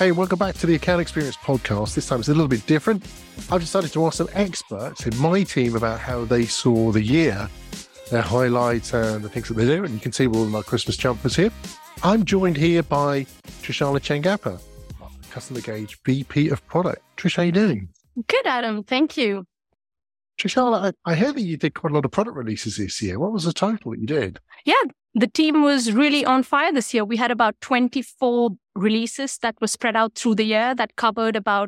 Hey, welcome back to the Account Experience podcast. This time it's a little bit different. I've decided to ask some experts in my team about how they saw the year, their highlights and the things that they do. And you can see all of my Christmas jumpers here. I'm joined here by Trishana Chengappa, Customer Engage VP of Product. Trish, how are you doing? Good, Adam. Thank you. Trishana, I heard that you did quite a lot of product releases this year. What was the total that you did? Yeah, the team was really on fire this year. We had about 24 releases that were spread out through the year that covered about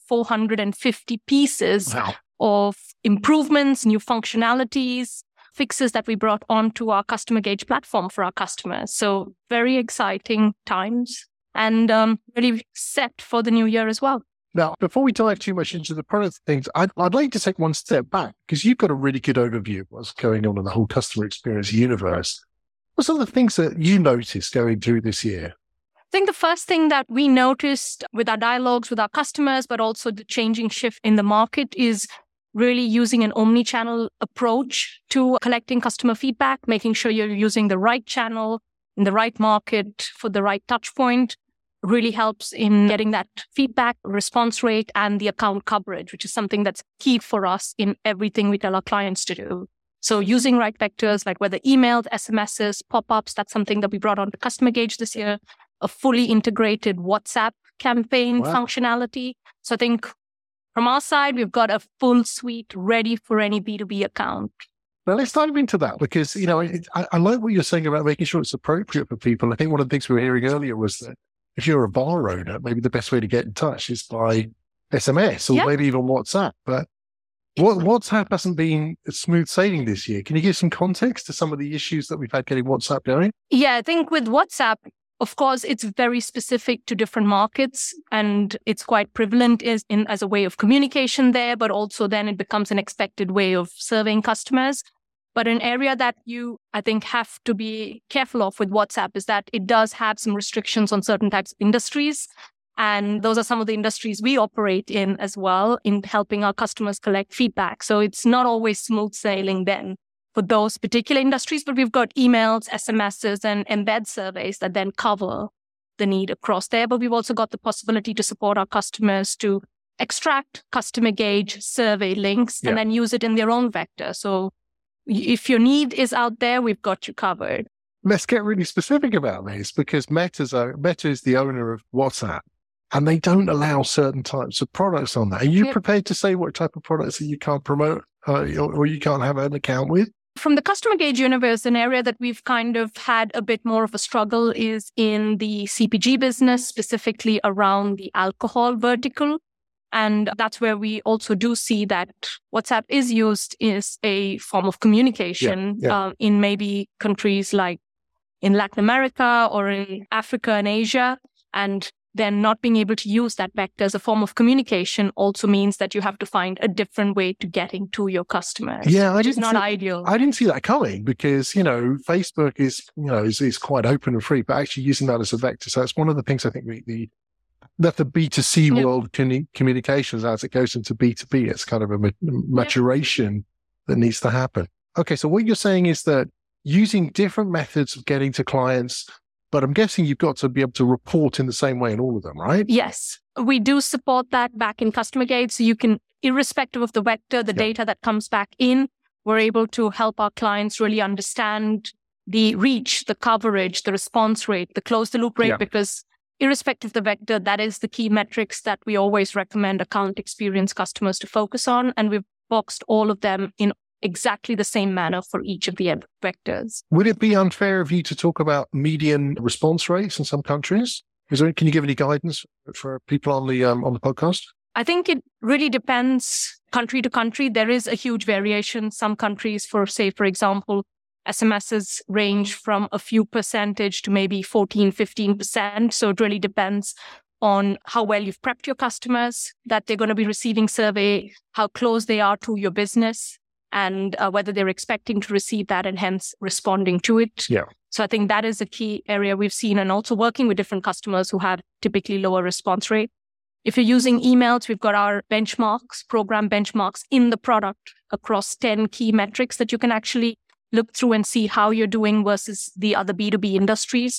450 pieces of improvements, new functionalities, fixes that we brought onto our Customer Engage platform for our customers. So very exciting times and really set for the new year as well. Now, before we dive too much into the product things, I'd like to take one step back because you've got a really good overview of what's going on in the whole customer experience universe. What are the things that you noticed going through this year? I think the first thing that we noticed with our dialogues with our customers, but also the changing shift in the market is really using an omni-channel approach to collecting customer feedback, making sure you're using the right channel in the right market for the right touch point. Really helps in getting that feedback, response rate, and the account coverage, which is something that's key for us in everything we tell our clients to do. So using right vectors, like whether emails, SMSs, pop-ups, that's something that we brought on to Customer Engage this year, a fully integrated WhatsApp campaign functionality. So I think from our side, we've got a full suite ready for any B2B account. Now, let's dive into that because, I like what you're saying about making sure it's appropriate for people. I think one of the things we were hearing earlier was that if you're a bar owner, maybe the best way to get in touch is by SMS or maybe even WhatsApp. But WhatsApp hasn't been smooth sailing this year. Can you give some context to some of the issues that we've had getting WhatsApp going? Yeah, I think with WhatsApp, of course, it's very specific to different markets and it's quite prevalent as a way of communication there, but also then it becomes an expected way of serving customers. But an area that you, I think, have to be careful of with WhatsApp is that it does have some restrictions on certain types of industries. And those are some of the industries we operate in as well in helping our customers collect feedback. So it's not always smooth sailing then for those particular industries, but we've got emails, SMSs, and embed surveys that then cover the need across there. But we've also got the possibility to support our customers to extract Customer Engage survey links and then use it in their own vector. So if your need is out there, we've got you covered. Let's get really specific about this because Meta is the owner of WhatsApp and they don't allow certain types of products on that. Are you prepared to say what type of products that you can't promote or you can't have an account with? From the Customer Engage universe, an area that we've kind of had a bit more of a struggle is in the CPG business, specifically around the alcohol vertical. And that's where we also do see that WhatsApp is used as a form of communication in maybe countries like in Latin America or in Africa and Asia. And then not being able to use that vector as a form of communication also means that you have to find a different way to getting to your customers. Yeah, which is not ideal. I didn't see that coming because, Facebook is quite open and free, but actually using that as a vector. So it's one of the things I think that the B2C world communications as it goes into B2B, it's kind of a maturation that needs to happen. Okay, so what you're saying is that using different methods of getting to clients, but I'm guessing you've got to be able to report in the same way in all of them, right? Yes, we do support that back in Customer Engage. So you can, irrespective of the vector, the data that comes back in, we're able to help our clients really understand the reach, the coverage, the response rate, the close-the-loop rate, because irrespective of the vector, that is the key metrics that we always recommend account experience customers to focus on. And we've boxed all of them in exactly the same manner for each of the vectors. Would it be unfair of you to talk about median response rates in some countries? Can you give any guidance for people on the podcast? I think it really depends country to country. There is a huge variation. Some countries, for example, SMSs range from a few percentage to maybe 14, 15%. So it really depends on how well you've prepped your customers, that they're going to be receiving survey, how close they are to your business, and whether they're expecting to receive that and hence responding to it. Yeah. So I think that is a key area we've seen, and also working with different customers who have typically lower response rate. If you're using emails, we've got our benchmarks, program benchmarks in the product across 10 key metrics that you can actually look through and see how you're doing versus the other B2B industries.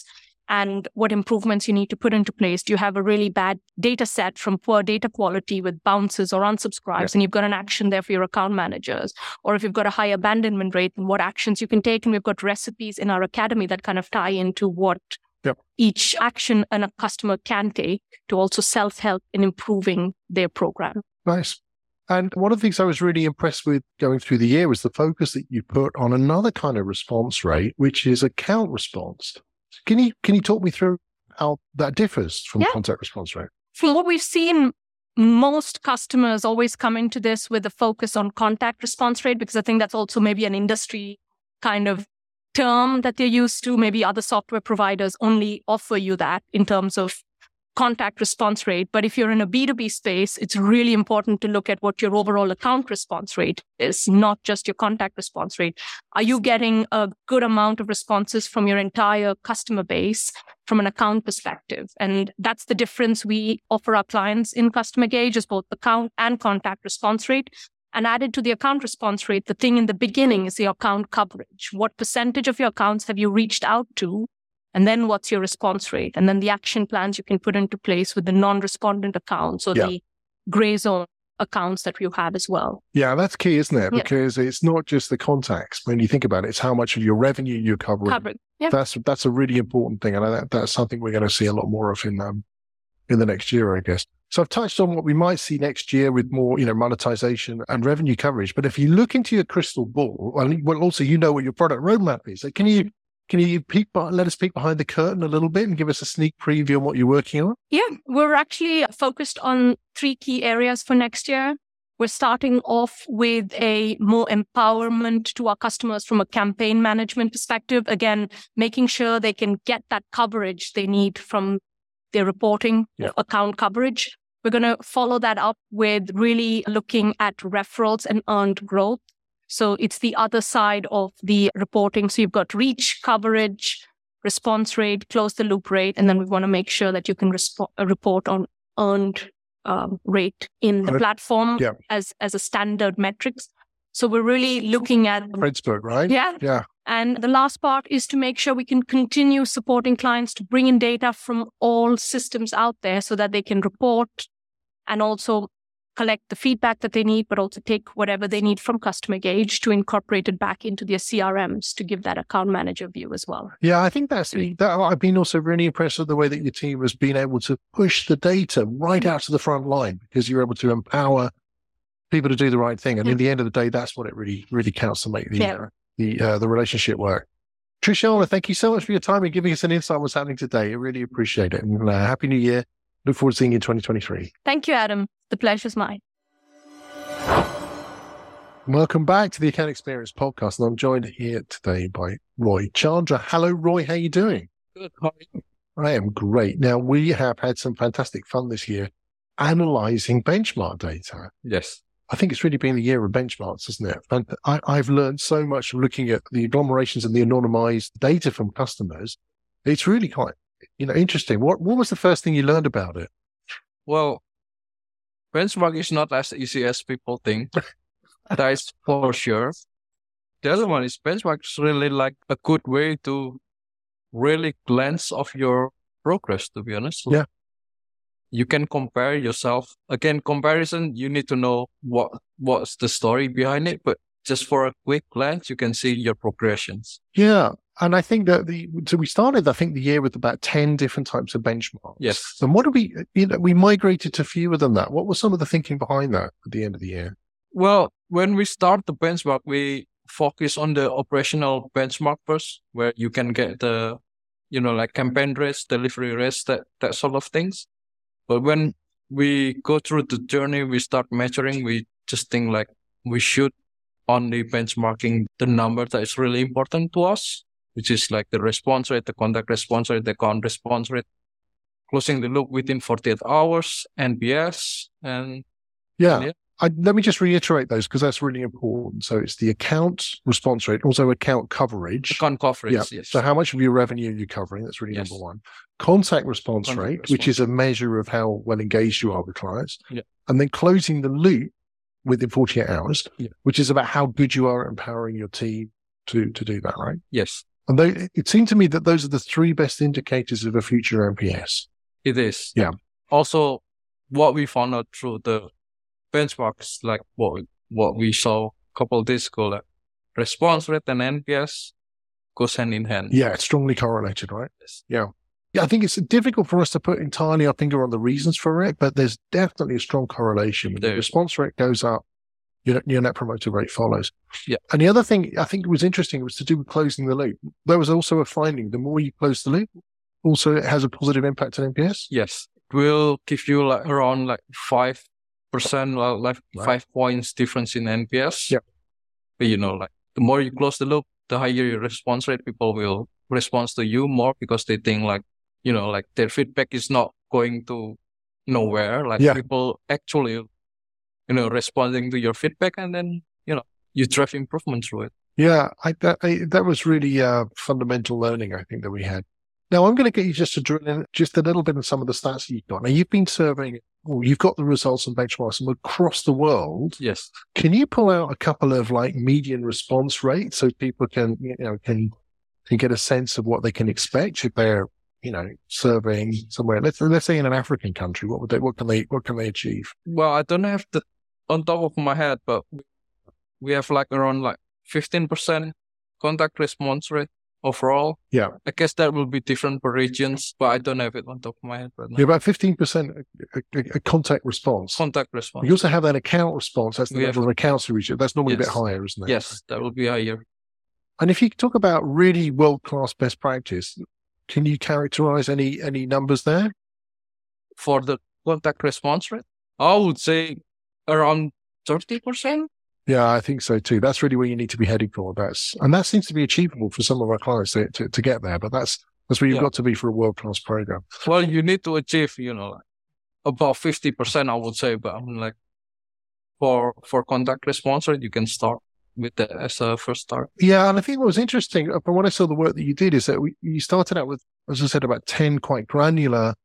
and what improvements you need to put into place. Do you have a really bad data set from poor data quality with bounces or unsubscribes, and you've got an action there for your account managers? Or if you've got a high abandonment rate, and what actions you can take. And we've got recipes in our academy that kind of tie into what each action a customer can take to also self-help in improving their program. Nice. And one of the things I was really impressed with going through the year was the focus that you put on another kind of response rate, which is account response. Can you talk me through how that differs from contact response rate? From what we've seen, most customers always come into this with a focus on contact response rate, because I think that's also maybe an industry kind of term that they're used to. Maybe other software providers only offer you that in terms of contact response rate. But if you're in a B2B space, it's really important to look at what your overall account response rate is, not just your contact response rate. Are you getting a good amount of responses from your entire customer base from an account perspective? And that's the difference we offer our clients in Customer Gauge, is both account and contact response rate. And added to the account response rate, the thing in the beginning is the account coverage. What percentage of your accounts have you reached out to? And then what's your response rate? And then the action plans you can put into place with the non-respondent accounts or the gray zone accounts that you have as well. Yeah, that's key, isn't it? Because it's not just the contacts. When you think about it, it's how much of your revenue you're covering. Yeah. That's a really important thing. And that's something we're going to see a lot more of in the next year, I guess. So I've touched on what we might see next year with more, monetization and revenue coverage. But if you look into your crystal ball, well, also, what your product roadmap is. So can you let us peek behind the curtain a little bit and give us a sneak preview on what you're working on? Yeah, we're actually focused on 3 key areas for next year. We're starting off with a more empowerment to our customers from a campaign management perspective. Again, making sure they can get that coverage they need from their reporting account coverage. We're going to follow that up with really looking at referrals and earned growth. So it's the other side of the reporting. So you've got reach, coverage, response rate, close the loop rate, and then we want to make sure that you can report on earned rate in the platform as a standard metrics. So we're really looking at Pittsburgh, right? Yeah. And the last part is to make sure we can continue supporting clients to bring in data from all systems out there so that they can report and also collect the feedback that they need, but also take whatever they need from Customer Gauge to incorporate it back into their CRMs to give that account manager view as well. Yeah, I think that I've been also really impressed with the way that your team has been able to push the data right out to the front line, because you're able to empower people to do the right thing. And in the end of the day, that's what it really, really counts to make the relationship work. Trishana, thank you so much for your time and giving us an insight on what's happening today. I really appreciate it. And Happy New Year. Look forward to seeing you in 2023. Thank you, Adam. The pleasure's mine. Welcome back to the Account Experience Podcast. And I'm joined here today by Roy Chandra. Hello, Roy. How are you doing? Good. How are you? I am great. Now, we have had some fantastic fun this year analyzing benchmark data. Yes. I think it's really been the year of benchmarks, isn't it? And I've learned so much from looking at the agglomerations and the anonymized data from customers. It's really quite interesting. What was the first thing you learned about it? Well, benchmark is not as easy as people think. That is for sure. The other one is benchmark is really like a good way to really glance of your progress, to be honest. Yeah. You can compare yourself. Again, comparison, you need to know what's the story behind it, but just for a quick glance, you can see your progressions. Yeah. And I think that we started, I think, the year with about 10 different types of benchmarks. Yes. And what did we migrated to fewer than that. What was some of the thinking behind that at the end of the year? Well, when we start the benchmark, we focus on the operational benchmark first, where you can get the, like campaign rates, delivery rates, that sort of things. But when we go through the journey, we start measuring, we just think like we should only benchmarking the number that is really important to us, which is like the response rate, the contact response rate, the account response rate, closing the loop within 48 hours, NPS, and let me just reiterate those because that's really important. So it's the account response rate, also account coverage. Account coverage, yes. So how much of your revenue are you covering? That's really number one. Contact response rate, which is a measure of how well engaged you are with clients. Yeah. And then closing the loop within 48 hours, which is about how good you are at empowering your team to do that, right? Yes. And it seemed to me that those are the three best indicators of a future NPS. It is. Yeah. Also, what we found out through the benchmarks, like what we saw a couple of days ago, like response rate and NPS goes hand in hand. Yeah, it's strongly correlated, right? Yes. Yeah. Yeah, I think it's difficult for us to put entirely our finger on the reasons for it, but there's definitely a strong correlation. When the response rate goes up, your net promoter rate follows. Yeah. And the other thing I think was interesting was to do with closing the loop. There was also a finding, the more you close the loop, also it has a positive impact on NPS. Yes. It will give you like around like 5%, like 5 points difference in NPS. Yeah. But like the more you close the loop, the higher your response rate, people will respond to you more because they think like, like their feedback is not going to nowhere. Like people actually responding to your feedback, and then, you drive improvement through it. Yeah, that was really fundamental learning, I think, that we had. Now, I'm going to get you just to drill in just a little bit of some of the stats that you've got. Now, you've been surveying, you've got the results and benchmarks from across the world. Yes. Can you pull out a couple of like median response rates so people can get a sense of what they can expect if they're, surveying somewhere? Let's say in an African country, what can they achieve? Well, I don't have the on top of my head, but we have like around like 15% contact response rate overall. Yeah. I guess that will be different per regions, but I don't have it on top of my head right now. Yeah, about 15% a contact response. Contact response. You also have that account response. That's the level of accounts to reach it. That's normally a bit higher, isn't it? Yes, that will be higher. And if you talk about really world-class best practice, can you characterize any numbers there? For the contact response rate, I would say around 30%. Yeah, I think so too. That's really where you need to be heading for. And that seems to be achievable for some of our clients to get there. But that's where you've got to be for a world-class program. Well, you need to achieve, like about 50%, I would say. But I mean, like for contact response rate, you can start with that as a first start. Yeah, and I think what was interesting from what I saw the work that you did is that you started out with, as I said, about 10 quite granular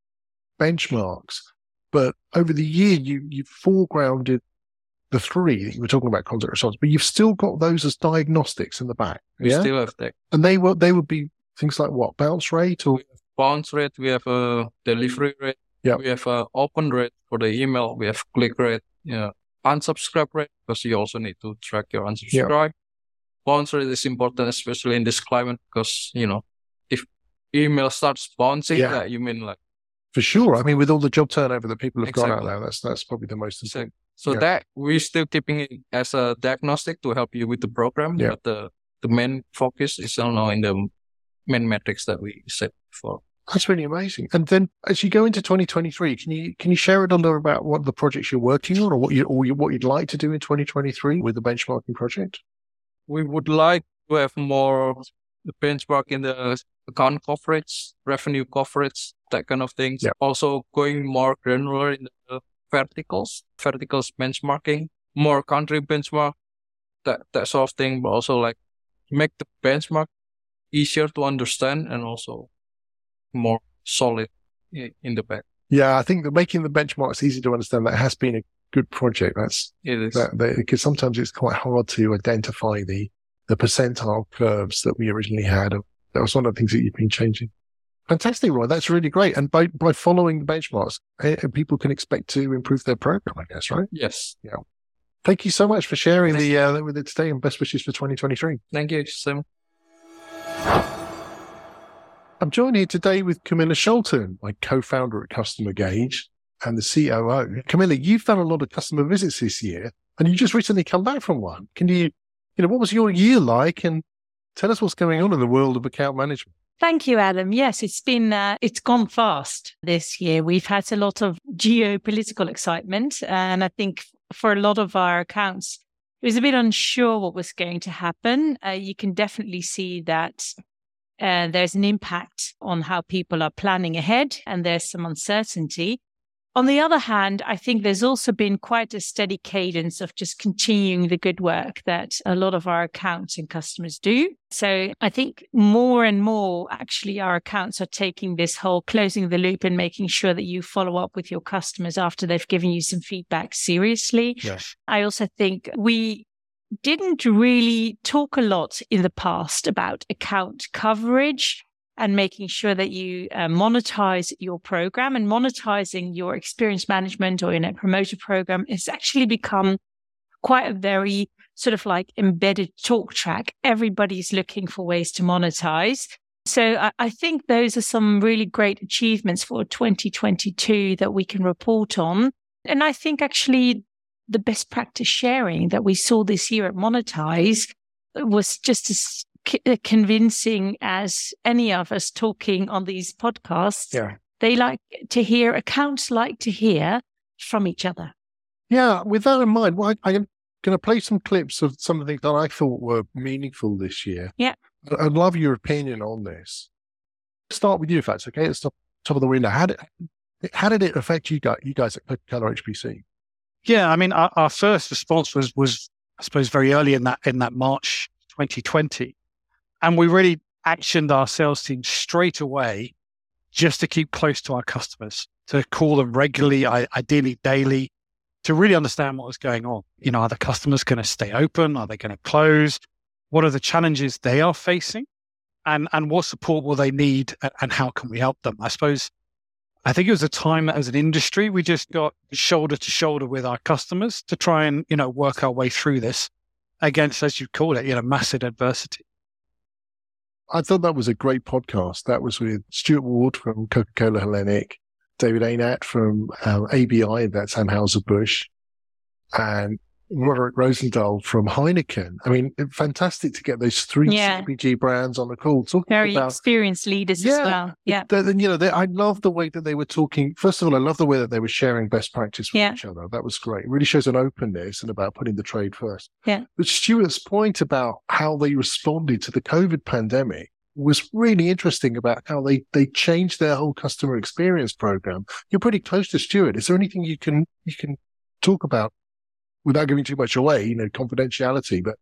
benchmarks. But over the year, you've foregrounded the three that you were talking about, contact response, but you've still got those as diagnostics in the back. We still have that. And they would be things like what? Bounce rate or? Bounce rate, we have a delivery rate, we have a open rate for the email, we have click rate, unsubscribe rate, because you also need to track your unsubscribe. Bounce rate is important, especially in this climate, because, if email starts bouncing, you mean like. For sure. I mean, with all the job turnover that people have got out there, that's probably the most important. So that we're still keeping it as a diagnostic to help you with the program, but the main focus is now in the main metrics that we set for. That's really amazing. And then as you go into 2023, can you share a little about what the projects you're working on, or what you'd like to do in 2023 with the benchmarking project? We would like to have more the benchmark in the account coverage, revenue coverage, that kind of things. Yeah. Also going more granular in the verticals benchmarking, more country benchmark, that sort of thing, but also like make the benchmark easier to understand and also more solid in the back. Yeah, I think that making the benchmarks easy to understand, that has been a good project. It is. Because sometimes it's quite hard to identify the percentile curves that we originally had. That was one of the things that you've been changing. Fantastic, Roy. That's really great. And by following the benchmarks, people can expect to improve their program, I guess, right? Yes. Yeah. Thank you so much for sharing with it today, and best wishes for 2023. Thank you, Sam. I'm joined here today with Camilla Scholten, my co-founder at Customer Gauge and the COO. Camilla, you've done a lot of customer visits this year, and you just recently come back from one. Can you what was your year like, and tell us what's going on in the world of account management? Thank you, Adam. Yes, it's gone fast this year. We've had a lot of geopolitical excitement, and I think for a lot of our accounts, it was a bit unsure what was going to happen. You can definitely see that there's an impact on how people are planning ahead, and there's some uncertainty. On the other hand, I think there's also been quite a steady cadence of just continuing the good work that a lot of our accounts and customers do. So I think more and more, actually, our accounts are taking this whole closing the loop and making sure that you follow up with your customers after they've given you some feedback seriously. Yes. I also think we didn't really talk a lot in the past about account coverage and making sure that you monetize your program, and monetizing your experience management or your Net Promoter program has actually become quite a very sort of like embedded talk track. Everybody's looking for ways to monetize. So I think those are some really great achievements for 2022 that we can report on. And I think actually the best practice sharing that we saw this year at Monetize was just as convincing as any of us talking on these podcasts. Yeah. Accounts like to hear from each other. Yeah, with that in mind, I'm going to play some clips of some of the things that I thought were meaningful this year. Yeah. I'd love your opinion on this. Start with you, if that's okay. It's top of the window. How did it affect you guys at Coca-Cola HBC? Yeah, I mean, our first response was I suppose very early in that March 2020, and we really actioned our sales team straight away just to keep close to our customers, to call them regularly, ideally daily, to really understand what was going on. You know, are the customers going to stay open? Are they going to close? What are the challenges they are facing? And what support will they need? And how can we help them? I think it was a time as an industry, we just got shoulder to shoulder with our customers to try and, work our way through this against, as you call it, massive adversity. I thought that was a great podcast. That was with Stuart Ward from Coca-Cola Hellenic, David Aynat from ABI, that's Anheuser-Busch, and Roderick Rosendahl from Heineken. I mean, fantastic to get those three CPG brands on the call. Very experienced leaders as well. Yeah. I love the way that they were talking. First of all, I love the way that they were sharing best practice with each other. That was great. It really shows an openness and about putting the trade first. Yeah. But Stuart's point about how they responded to the COVID pandemic was really interesting, about how they changed their whole customer experience program. You're pretty close to Stuart. Is there anything you can talk about without giving too much away, confidentiality, but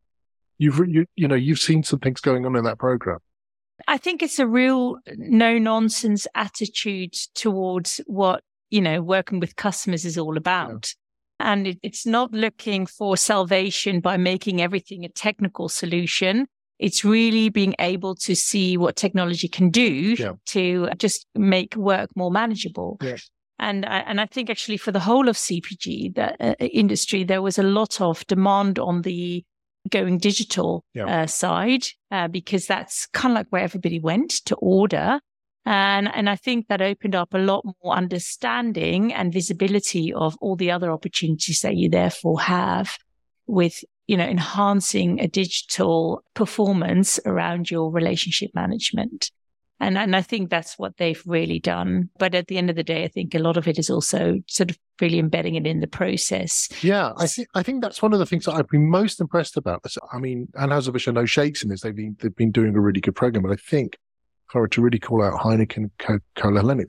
you've seen some things going on in that program? I think it's a real no nonsense attitude towards what, working with customers is all about. Yeah. And it's not looking for salvation by making everything a technical solution. It's really being able to see what technology can do to just make work more manageable. Yeah. And I think actually for the whole of CPG, the industry, there was a lot of demand on the going digital side, because that's kind of like where everybody went to order. And I think that opened up a lot more understanding and visibility of all the other opportunities that you therefore have with, enhancing a digital performance around your relationship management. And I think that's what they've really done. But at the end of the day, I think a lot of it is also sort of really embedding it in the process. Yeah, I think that's one of the things that I've been most impressed about. I mean, Anheuser-Busch are no shakes in this. They've been doing a really good program. But I think, if I were to really call out Heineken, Coca-Cola Hellenic,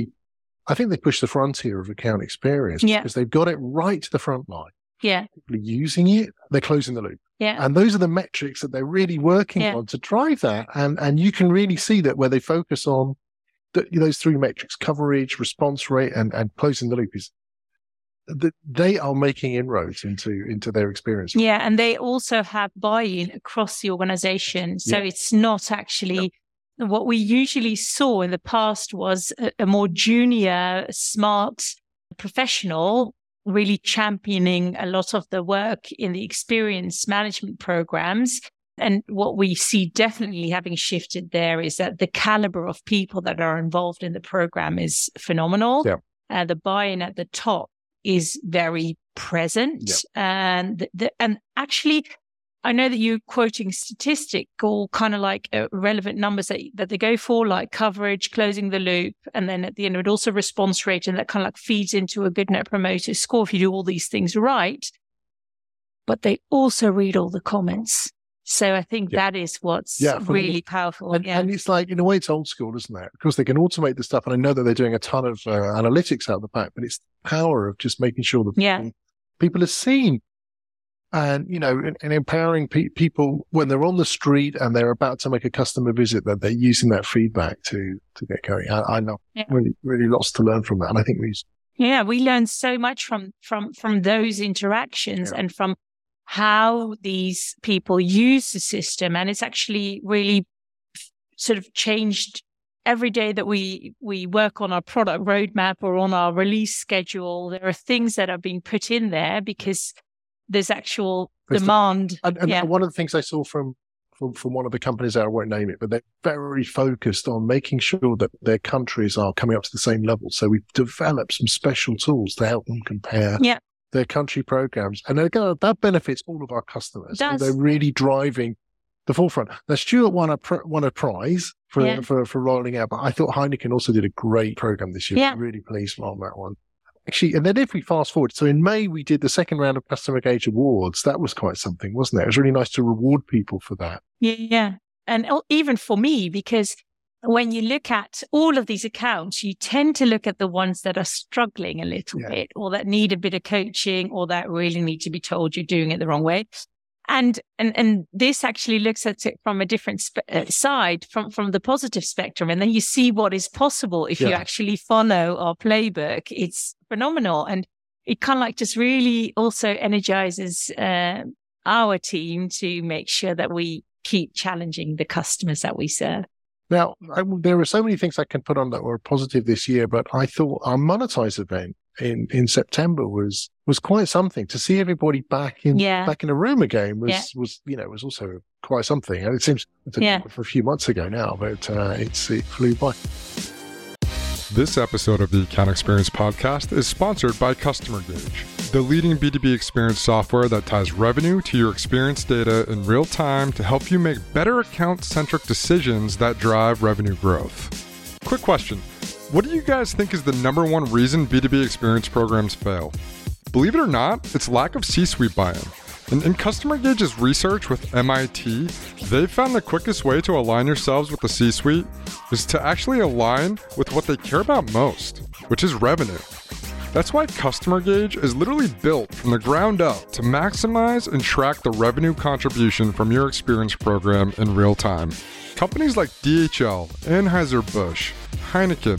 I think they pushed the frontier of account experience because they've got it right to the front line. Yeah. People are using it, they're closing the loop. Yeah. And those are the metrics that they're really working on to drive that. And you can really see that where they focus on those three metrics: coverage, response rate, and closing the loop, is that they are making inroads into their experience. Yeah. And they also have buy-in across the organization. So it's not actually what we usually saw in the past was a more junior, smart professional really championing a lot of the work in the experience management programs. And what we see definitely having shifted there is that the caliber of people that are involved in the program is phenomenal. Yeah. The buy-in at the top is very present. Yeah. And actually, I know that you're quoting statistical kind of like relevant numbers that they go for, like coverage, closing the loop, and then at the end of it also response rate, and that kind of like feeds into a good Net Promoter Score if you do all these things right. But they also read all the comments. So I think that is what's really powerful. And it's like, in a way, it's old school, isn't it? Of course, they can automate the stuff, and I know that they're doing a ton of analytics out the back, but it's the power of just making sure that people are seen. And, and empowering people when they're on the street and they're about to make a customer visit, that they're using that feedback to get going. I know really, really lots to learn from that. And I think we learned so much from those interactions and from how these people use the system. And it's actually really sort of changed every day that we work on our product roadmap or on our release schedule. There are things that are being put in there because there's actual demand. And one of the things I saw from one of the companies, I won't name it, but they're very focused on making sure that their countries are coming up to the same level. So we've developed some special tools to help them compare their country programs. And again, that benefits all of our customers. And they're really driving the forefront. Now, Stuart won a prize for rolling out, but I thought Heineken also did a great program this year. I'm really pleased on that one. Actually, and then if we fast forward, so in May, we did the second round of Customer Engage Awards. That was quite something, wasn't it? It was really nice to reward people for that. Yeah. And even for me, because when you look at all of these accounts, you tend to look at the ones that are struggling a little bit, or that need a bit of coaching, or that really need to be told you're doing it the wrong way. And this actually looks at it from a different side, from the positive spectrum. And then you see what is possible if you actually follow our playbook. It's phenomenal. And it kind of like just really also energizes our team to make sure that we keep challenging the customers that we serve. Now, there are so many things I can put on that were positive this year, but I thought our Monetize event in September was quite something. To see everybody back in a room again was also quite something. And it seems for a few months ago now, but it flew by. This episode of the Account Experience Podcast is sponsored by Customer Engage, the leading B2B experience software that ties revenue to your experience data in real time to help you make better account-centric decisions that drive revenue growth. Quick question. What do you guys think is the number one reason B2B experience programs fail? Believe it or not, it's lack of C-suite buy-in. And in Customer Engage's research with MIT, they found the quickest way to align yourselves with the C-suite is to actually align with what they care about most, which is revenue. That's why Customer Engage is literally built from the ground up to maximize and track the revenue contribution from your experience program in real time. Companies like DHL, Anheuser-Busch, Heineken,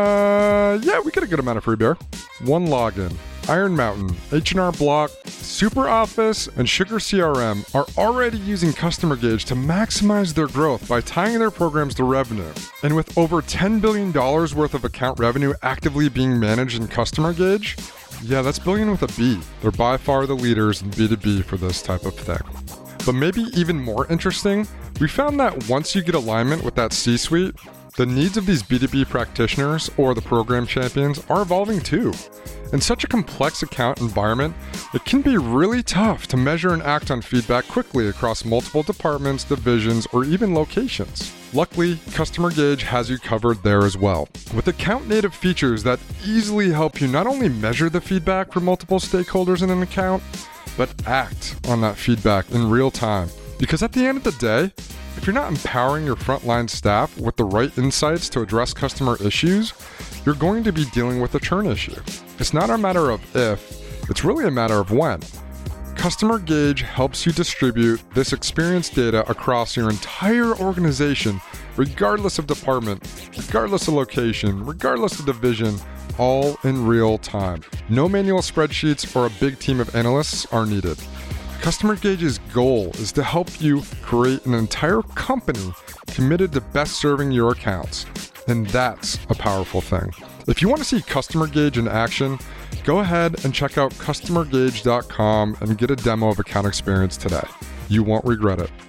we get a good amount of free beer. OneLogin, Iron Mountain, H&R Block, SuperOffice, and Sugar CRM are already using Customer Engage to maximize their growth by tying their programs to revenue. And with over $10 billion worth of account revenue actively being managed in Customer Engage, that's billion with a B. They're by far the leaders in B2B for this type of thing. But maybe even more interesting, we found that once you get alignment with that C-suite, the needs of these B2B practitioners or the program champions are evolving too. In such a complex account environment, it can be really tough to measure and act on feedback quickly across multiple departments, divisions, or even locations. Luckily, Customer Engage has you covered there as well, with account-native features that easily help you not only measure the feedback from multiple stakeholders in an account, but act on that feedback in real time. Because at the end of the day, if you're not empowering your frontline staff with the right insights to address customer issues, you're going to be dealing with a churn issue. It's not a matter of if, it's really a matter of when. Customer Engage helps you distribute this experience data across your entire organization, regardless of department, regardless of location, regardless of division, all in real time. No manual spreadsheets or a big team of analysts are needed. Customer Engage's goal is to help you create an entire company committed to best serving your accounts. And that's a powerful thing. If you want to see Customer Engage in action, go ahead and check out customerengage.com and get a demo of Account Experience today. You won't regret it.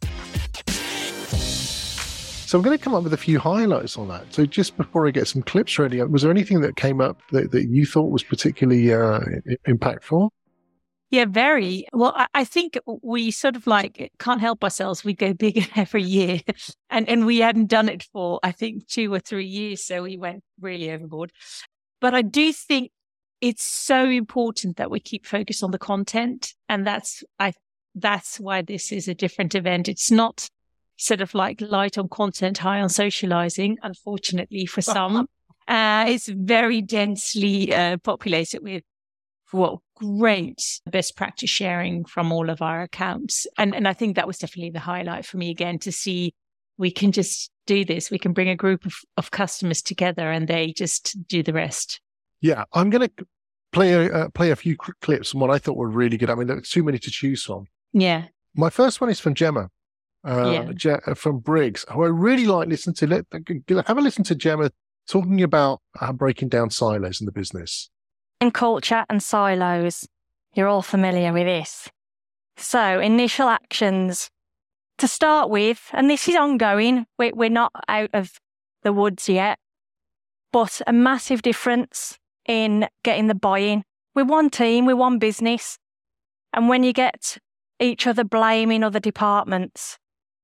So I'm going to come up with a few highlights on that. So just before I get some clips ready, was there anything that came up that you thought was particularly impactful? Yeah, very. Well, I think we sort of like can't help ourselves. We go bigger every year. And we hadn't done it for, I think, 2 or 3 years. So we went really overboard. But I do think it's so important that we keep focused on the content. And that's why this is a different event. It's not sort of like light on content, high on socializing, unfortunately for some. It's very densely populated with great best practice sharing from all of our accounts. And I think that was definitely the highlight for me again, to see we can just do this. We can bring a group of customers together and they just do the rest. Yeah, I'm going to play a few clips from what I thought were really good. I mean, there were too many to choose from. Yeah. My first one is from Gemma, from Briggs, who I really like listening to. Have a listen to Gemma talking about breaking down silos in the business. In culture and silos, you're all familiar with this. So, initial actions. To start with, and this is ongoing, we're not out of the woods yet, but a massive difference in getting the buy-in. We're one team, we're one business. And when you get each other blaming other departments,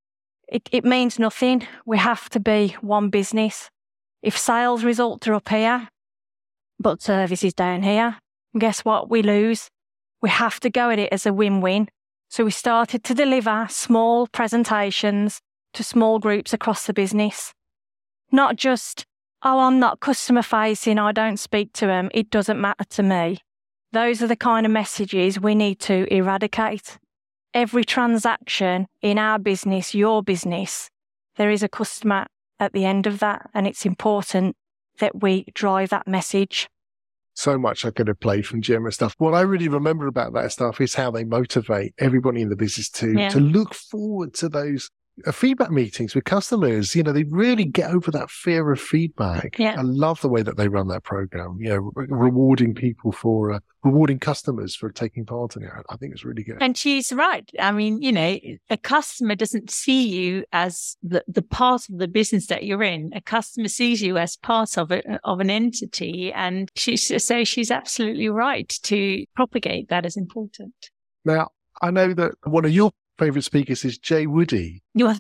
it means nothing. We have to be one business. If sales results are up here, but service is down here, guess what? We lose. We have to go at it as a win-win. So we started to deliver small presentations to small groups across the business. Not just, oh, I'm not customer facing, I don't speak to them, it doesn't matter to me. Those are the kind of messages we need to eradicate. Every transaction in our business, your business, there is a customer at the end of that, and it's important that we drive that message. So much I could have played from Gemma stuff. What I really remember about that stuff is how they motivate everybody in the business to look forward to those feedback meetings with customers. You know, they really get over that fear of feedback. Yeah. I love the way that they run that program, you know, rewarding people for, rewarding customers for taking part in it. I think it's really good. And she's right. I mean, you know, a customer doesn't see you as the part of the business that you're in. A customer sees you as part of it, of an entity. And she's absolutely right to propagate that as important. Now, I know that one of your favorite speakers is Jay Woody. Well,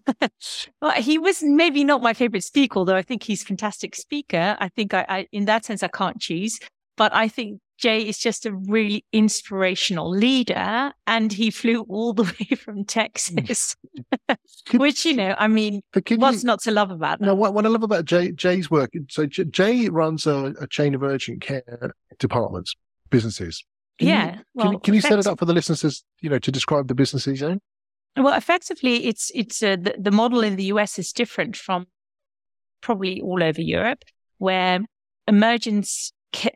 he was maybe not my favorite speaker, although I think he's a fantastic speaker. I think I in that sense, I can't choose. But I think Jay is just a really inspirational leader, and he flew all the way from Texas, which, you know, I mean, what's not to love about that? No, what I love about Jay's work, so Jay runs a chain of urgent care departments, businesses. Can you set it up for the listeners, you know, to describe the business he's in? Well, effectively, it's the model in the US is different from probably all over Europe, where urgent care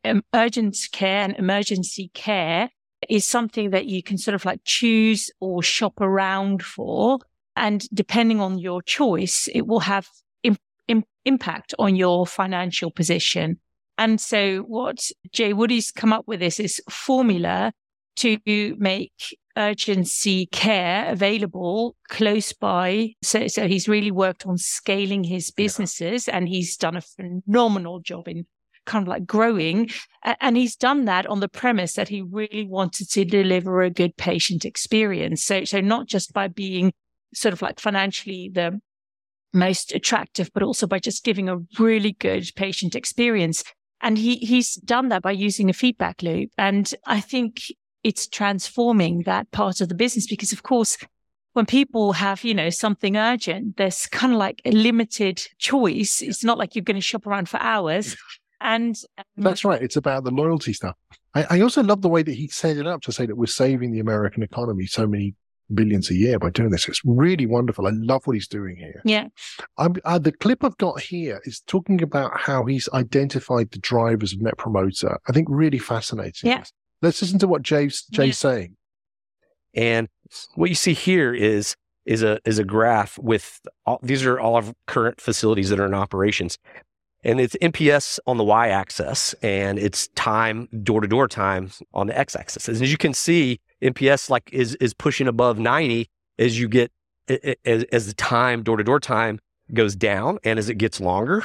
and emergency care is something that you can sort of like choose or shop around for. And depending on your choice, it will have impact on your financial position. And so what Jay Woody's come up with is this formula to make urgency care available close by. So he's really worked on scaling his businesses, and he's done a phenomenal job in kind of like growing. And he's done that on the premise that he really wanted to deliver a good patient experience. So not just by being sort of like financially the most attractive, but also by just giving a really good patient experience. And he's done that by using a feedback loop. And I think it's transforming that part of the business because, of course, when people have, you know, something urgent, there's kind of like a limited choice. It's not like you're going to shop around for hours. And that's right. It's about the loyalty stuff. I also love the way that he set it up to say that we're saving the American economy so many billions a year by doing this. It's really wonderful. I love what he's doing here. Yeah. The clip I've got here is talking about how he's identified the drivers of Net Promoter. I think really fascinating. Yeah. Let's listen to what Jay's saying. And what you see here is a graph with these are all of current facilities that are in operations. And it's NPS on the y-axis, and it's time, door-to-door time on the x-axis. As you can see, NPS is pushing above 90 as you get as the time, door-to-door time goes down, and as it gets longer,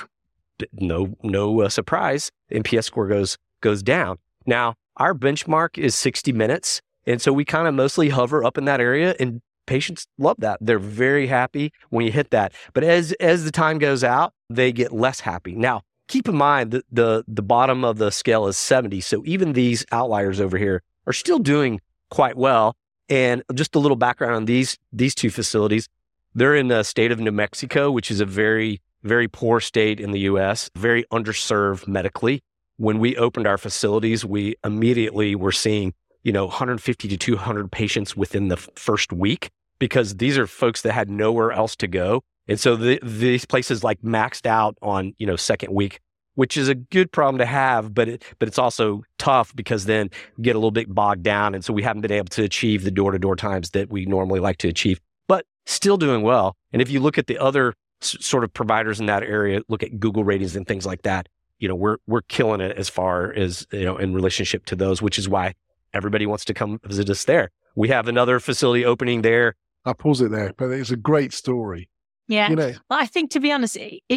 no surprise, NPS score goes down. Now, our benchmark is 60 minutes, and so we kind of mostly hover up in that area, and patients love that. They're very happy when you hit that. But as the time goes out, they get less happy. Now, keep in mind that the bottom of the scale is 70. So even these outliers over here are still doing quite well. And just a little background on these two facilities. They're in the state of New Mexico, which is a very, very poor state in the U.S., very underserved medically. When we opened our facilities, we immediately were seeing 150 to 200 patients within the first week, because these are folks that had nowhere else to go. And so these places like maxed out on, second week which is a good problem to have, but it's also tough because then you get a little bit bogged down. And so we haven't been able to achieve the door-to-door times that we normally like to achieve, but still doing well. And if you look at the other sort of providers in that area, look at Google ratings and things like that, we're killing it as far as, in relationship to those, which is why everybody wants to come visit us there. We have another facility opening there. I'll pause it there, but it's a great story. Yeah. Well, I think, to be honest,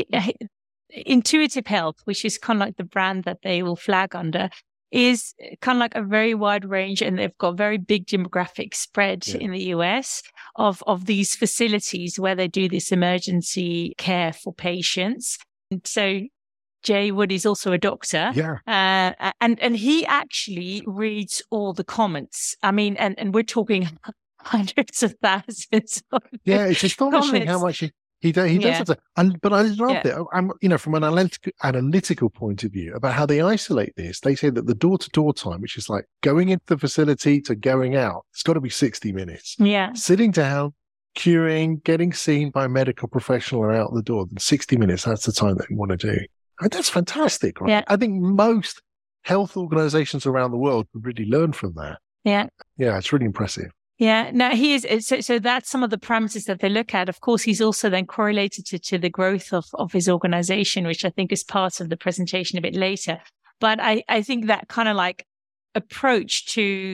Intuitive Health, which is kind of like the brand that they will flag under, is kind of like a very wide range, and they've got very big demographic spread in the US of these facilities where they do this emergency care for patients. And so Jay Wood is also a doctor. Yeah. And he actually reads all the comments. I mean, and we're talking hundreds of thousands of it's astonishing comments. how much he does it. But I love it. I'm, from an analytical point of view about how they isolate this. They say that the door-to-door time, which is like going into the facility to going out, it's got to be 60 minutes. Yeah. Sitting down, queuing, getting seen by a medical professional and out the door. Then 60 minutes, that's the time that you want to do. And that's fantastic, right? Yeah. I think most health organizations around the world would really learn from that. Yeah. Yeah, it's really impressive. Yeah, no, he is. So that's some of the parameters that they look at. Of course, he's also then correlated to the growth of his organization, which I think is part of the presentation a bit later. But I think that kind of like approach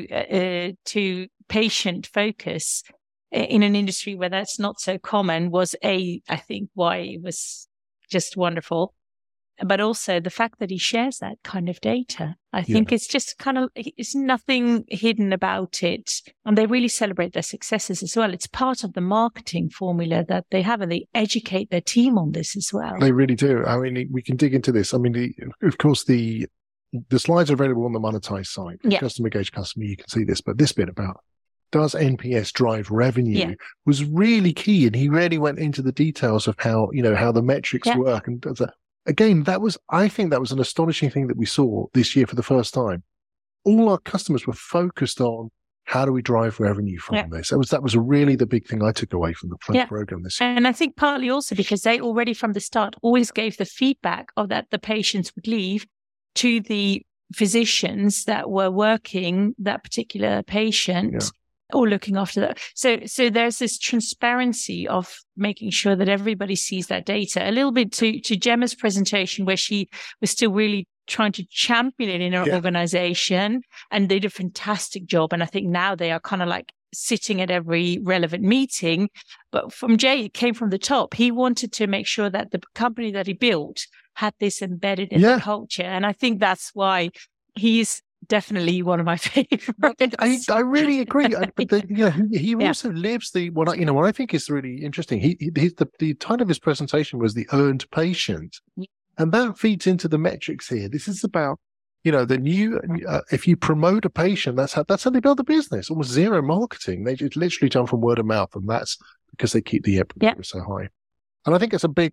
to patient focus in an industry where that's not so common was I think why it was just wonderful. But also the fact that he shares that kind of data. I think it's just it's nothing hidden about it. And they really celebrate their successes as well. It's part of the marketing formula that they have, and they educate their team on this as well. They really do. I mean, we can dig into this. I mean, of course, the slides are available on the monetized site. Customer engaged customer, you can see this. But this bit about does NPS drive revenue was really key. And he really went into the details of how the metrics work and does that. Again, I think that was an astonishing thing that we saw this year for the first time. All our customers were focused on how do we drive revenue from this. That was really the big thing I took away from the program this year. And I think partly also because they already from the start always gave the feedback of that the patients would leave to the physicians that were working that particular patient. Or looking after that. So there's this transparency of making sure that everybody sees that data. A little bit to Gemma's presentation where she was still really trying to champion it in her organization, and they did a fantastic job. And I think now they are kind of like sitting at every relevant meeting. But from Jay, it came from the top. He wanted to make sure that the company that he built had this embedded in the culture. And I think that's why he's definitely one of my favorites. I really agree. But he also lives what I think is really interesting. The title of his presentation was the earned patient, and that feeds into the metrics here. This is about the new. If you promote a patient, that's how they build a business. Almost zero marketing. They just literally jump from word of mouth, and that's because they keep the NPS so high. And I think it's a great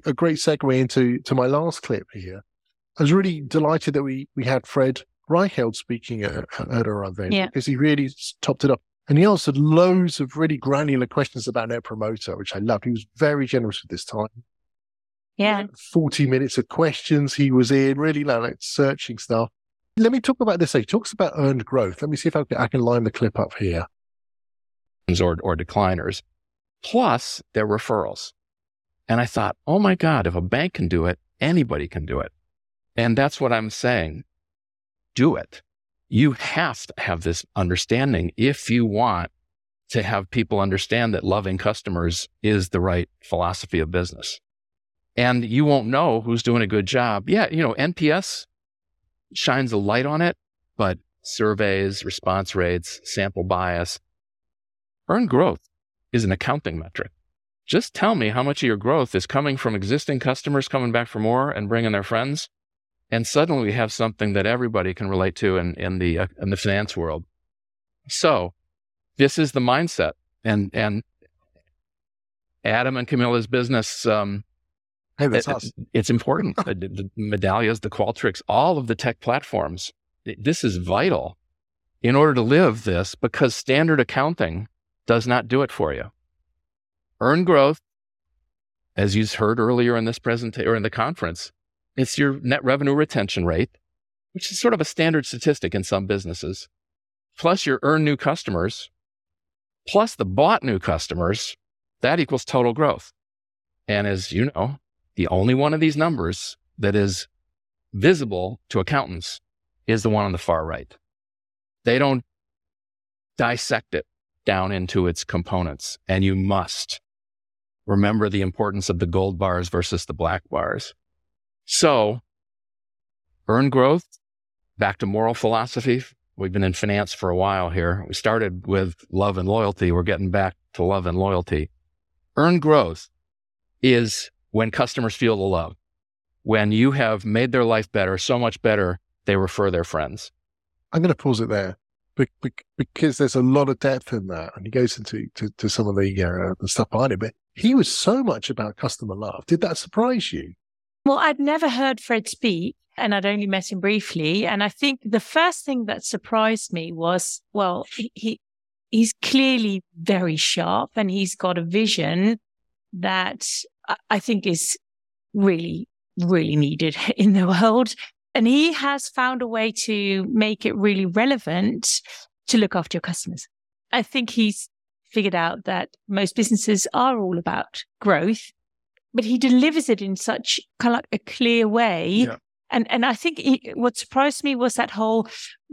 segue into my last clip here. I was really delighted that we had Fred Reichheld speaking at our event because he really topped it up. And he answered loads of really granular questions about Net Promoter, which I loved. He was very generous with this time. Yeah. 40 minutes of questions he was in, really like searching stuff. Let me talk about this. He talks about earned growth. Let me see if I can line the clip up here. Or decliners, plus their referrals. And I thought, oh my God, if a bank can do it, anybody can do it. And that's what I'm saying. Do it. You have to have this understanding if you want to have people understand that loving customers is the right philosophy of business. And you won't know who's doing a good job. Yeah, NPS shines a light on it, but surveys, response rates, sample bias, earned growth is an accounting metric. Just tell me how much of your growth is coming from existing customers coming back for more and bringing their friends. And suddenly we have something that everybody can relate to in the finance world. So this is the mindset. And Adam and Camilla's business, hey, that's awesome. It's important. The Medallias, the Qualtrics, all of the tech platforms. This is vital in order to live this, because standard accounting does not do it for you. Earned growth, as you heard earlier in this presentation or in the conference, It's your net revenue retention rate, which is sort of a standard statistic in some businesses, plus your earned new customers, plus the bought new customers. That equals total growth. And as you know, the only one of these numbers that is visible to accountants is the one on the far right. They don't dissect it down into its components. And you must remember the importance of the gold bars versus the black bars. So, earned growth, back to moral philosophy. We've been in finance for a while here. We started with love and loyalty. We're getting back to love and loyalty. Earned growth is when customers feel the love, when you have made their life better, so much better, they refer their friends. I'm going to pause it there because there's a lot of depth in that, and he goes into to some of the stuff behind it. But he was so much about customer love. Did that surprise you? Well, I'd never heard Fred speak, and I'd only met him briefly. And I think the first thing that surprised me was, well, he's clearly very sharp, and he's got a vision that I think is really, really needed in the world. And he has found a way to make it really relevant to look after your customers. I think he's figured out that most businesses are all about growth, but he delivers it in such kind of like a clear way. Yeah. And I think what surprised me was that whole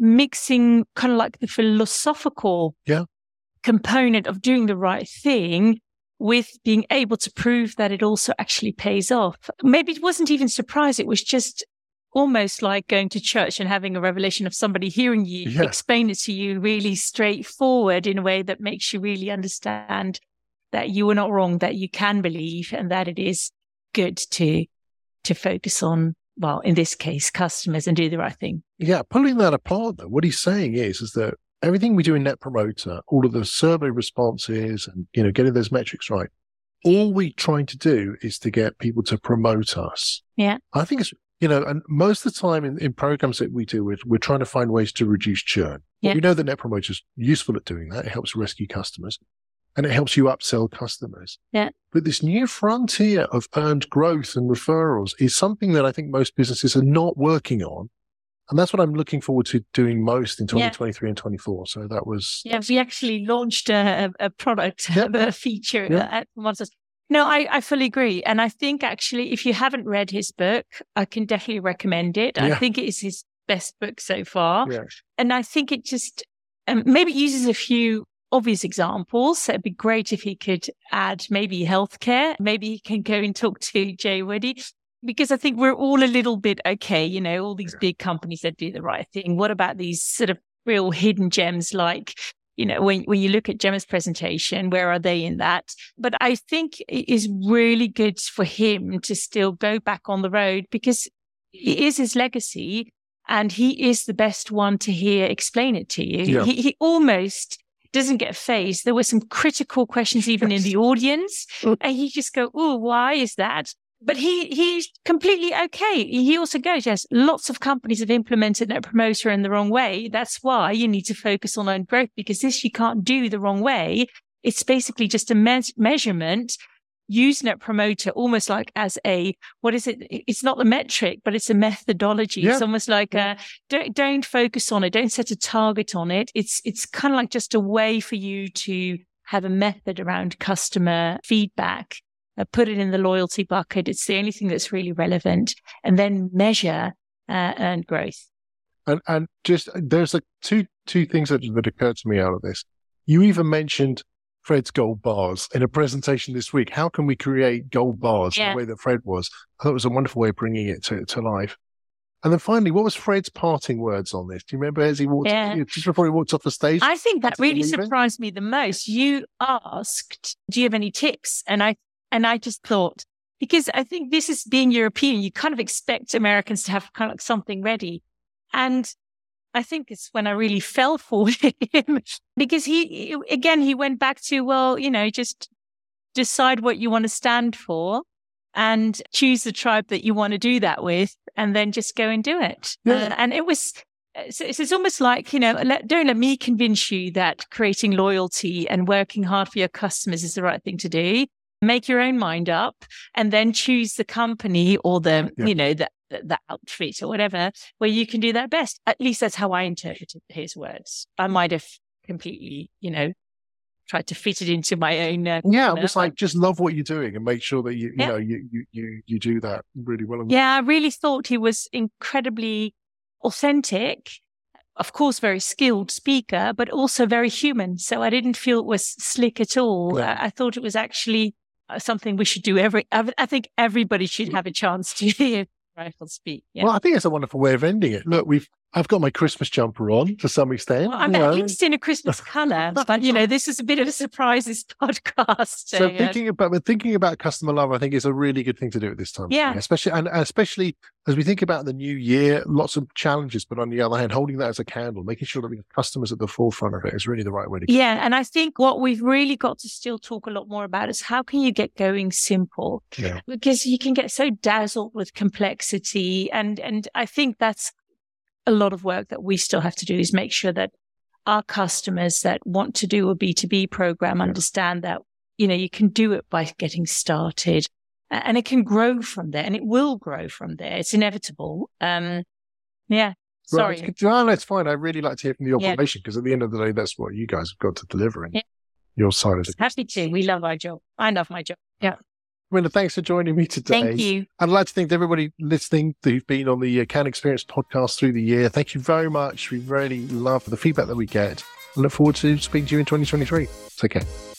mixing kind of like the philosophical component of doing the right thing with being able to prove that it also actually pays off. Maybe it wasn't even surprise. It was just almost like going to church and having a revelation of somebody hearing you explain it to you really straightforward in a way that makes you really understand that you were not wrong, that you can believe, and that it is good to focus on, well, in this case, customers, and do the right thing. Yeah, pulling that apart, though, what he's saying is that everything we do in Net Promoter, all of the survey responses and, getting those metrics right, all we're trying to do is to get people to promote us. Yeah. I think it's, and most of the time in programs that we do, we're trying to find ways to reduce churn. Yeah. We know that Net Promoter is useful at doing that. It helps rescue customers and it helps you upsell customers. Yeah. But this new frontier of earned growth and referrals is something that I think most businesses are not working on. And that's what I'm looking forward to doing most in 2023 and 24. So that was... Yeah, we actually launched a product, a feature at Monsters. No, I fully agree. And I think actually, if you haven't read his book, I can definitely recommend it. I think it is his best book so far. Yeah. And I think it just maybe uses a few obvious examples. So it'd be great if he could add maybe healthcare. Maybe he can go and talk to Jay Woody. Because I think we're all a little bit, okay, all these big companies that do the right thing. What about these sort of real hidden gems like, when you look at Gemma's presentation, where are they in that? But I think it is really good for him to still go back on the road because it is his legacy and he is the best one to hear explain it to you. Yeah. He almost doesn't get phased. There were some critical questions even in the audience and he just go, oh, why is that? But he's completely okay. He also goes, yes, lots of companies have implemented Net Promoter in the wrong way. That's why you need to focus on earned growth because this you can't do the wrong way. It's basically just a measurement. Use Net Promoter almost like as what is it? It's not the metric, but it's a methodology. Yeah. It's almost like don't focus on it. Don't set a target on it. It's kind of like just a way for you to have a method around customer feedback. Put it in the loyalty bucket. It's the only thing that's really relevant. And then measure earned growth. And just there's two things that occurred to me out of this. You even mentioned Fred's gold bars in a presentation this week. How can we create gold bars the way that Fred was? I thought it was a wonderful way of bringing it to life. And then finally, what was Fred's parting words on this? Do you remember as he walked, just before he walked off the stage? I think that really surprised me the most. You asked, do you have any tips? And I just thought, because I think this is being European, you kind of expect Americans to have kind of like something ready. And I think it's when I really fell for him because he went back to, just decide what you want to stand for and choose the tribe that you want to do that with and then just go and do it. Yeah. And it was, it's almost like, don't let me convince you that creating loyalty and working hard for your customers is the right thing to do. make your own mind up and then choose the company or the, the outfit or whatever, where you can do that best. At least that's how I interpreted his words. I might have completely, tried to fit it into my own. It was like, just love what you're doing and make sure that you do that really well. Yeah, I really thought he was incredibly authentic. Of course, very skilled speaker, but also very human. So I didn't feel it was slick at all. Yeah. I thought it was actually something we should do I think everybody should have a chance to hear Rifle speak. Yeah. Well, I think it's a wonderful way of ending it. Look, I've got my Christmas jumper on to some extent. Well, I'm at least in a Christmas colour, but this is a bit of a surprises podcast. So thinking about customer love, I think is a really good thing to do at this time. Yeah. Especially as we think about the new year, lots of challenges, but on the other hand, holding that as a candle, making sure that we have customers at the forefront of it is really the right way to go. Yeah. And I think what we've really got to still talk a lot more about is how can you get going simple? Yeah. Because you can get so dazzled with complexity. And I think that's a lot of work that we still have to do, is make sure that our customers that want to do a B2B program understand that, you can do it by getting started and it can grow from there, and it will grow from there. It's inevitable. Sorry. Well, that's fine. I really like to hear from the operation because at the end of the day, that's what you guys have got to deliver in your side of it. Happy to. We love our job. I love my job. Yeah. Rhonda, thanks for joining me today. Thank you. I'd like to thank everybody listening who've been on the Can Experience podcast through the year. Thank you very much. We really love the feedback that we get. I look forward to speaking to you in 2023. Take care.